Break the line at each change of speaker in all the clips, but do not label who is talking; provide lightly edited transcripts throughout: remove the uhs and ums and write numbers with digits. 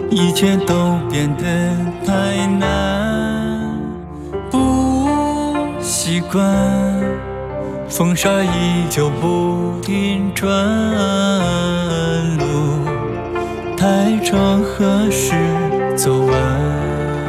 一切都变得太难，不习惯，风沙依旧不停转，路太长，何时走完？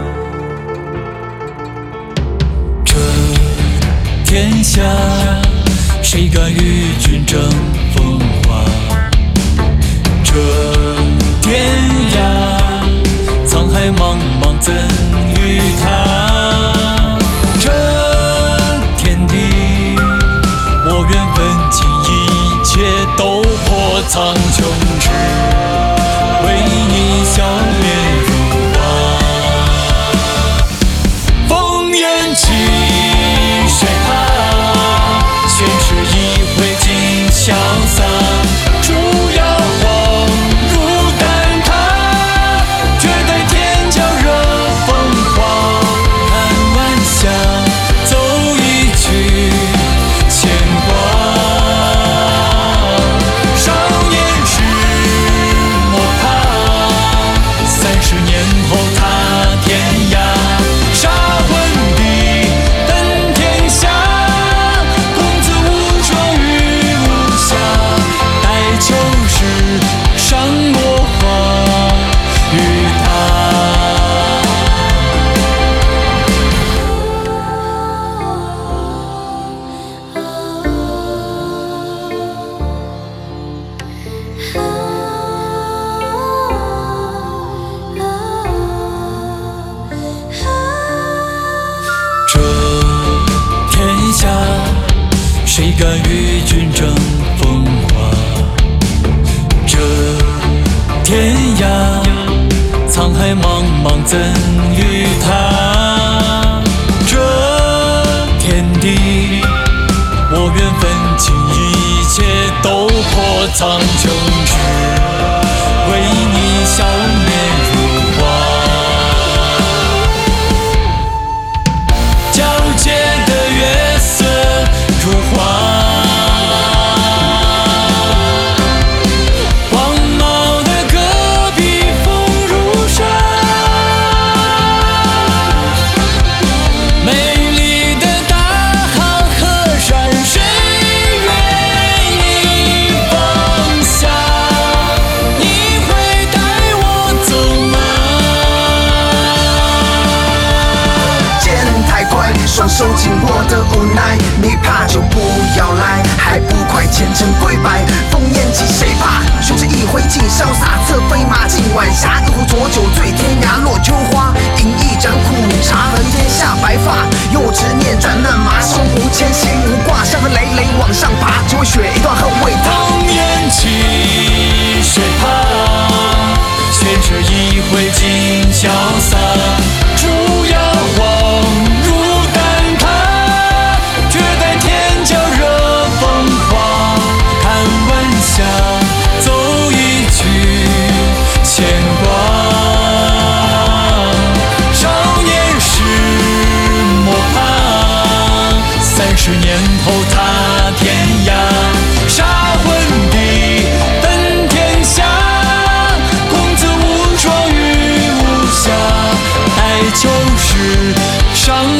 这天下，谁敢与君争风华？这天涯，沧海茫茫怎与他？这天地，我愿奋尽一切斗破苍穹之，为你笑面如花。烽烟起，谁怕？现世一回尽潇洒。烛摇晃如蛋挞，绝对天骄惹风华。看晚霞，走一曲牵挂。少年时莫怕，30年后踏天涯。杀魂地奔天下，公子无双于无暇。待秋时上墨画与他。这天下，谁敢与君争风华？这天涯，沧海茫茫怎与他？这天地，我愿奋尽一切斗破苍穹之，为你笑面如花。皎洁的月色如花，黄毛的戈壁风如沙，美丽的大好河山，谁愿意放下？你会带我走吗？
剑太快，双手紧握的无奈，你怕就不要来，还不快虔诚跪拜。烽烟起，谁怕？雄姿一挥尽潇洒，策飞马尽晚霞。一壶浊酒醉天涯，落秋花。饮一盏苦茶，恨天下白发。用我执念转乱麻，胸无牵，心无挂，山河累累往上爬，只为血一段恨未踏。
烽烟起，谁怕？现世一回尽潇洒。烛摇晃如蛋挞，绝代天骄惹风华。看晚霞，走一曲牵挂。少年时莫怕，30年后踏天涯。杀魂地奔天下，公子无双于无暇。待秋时上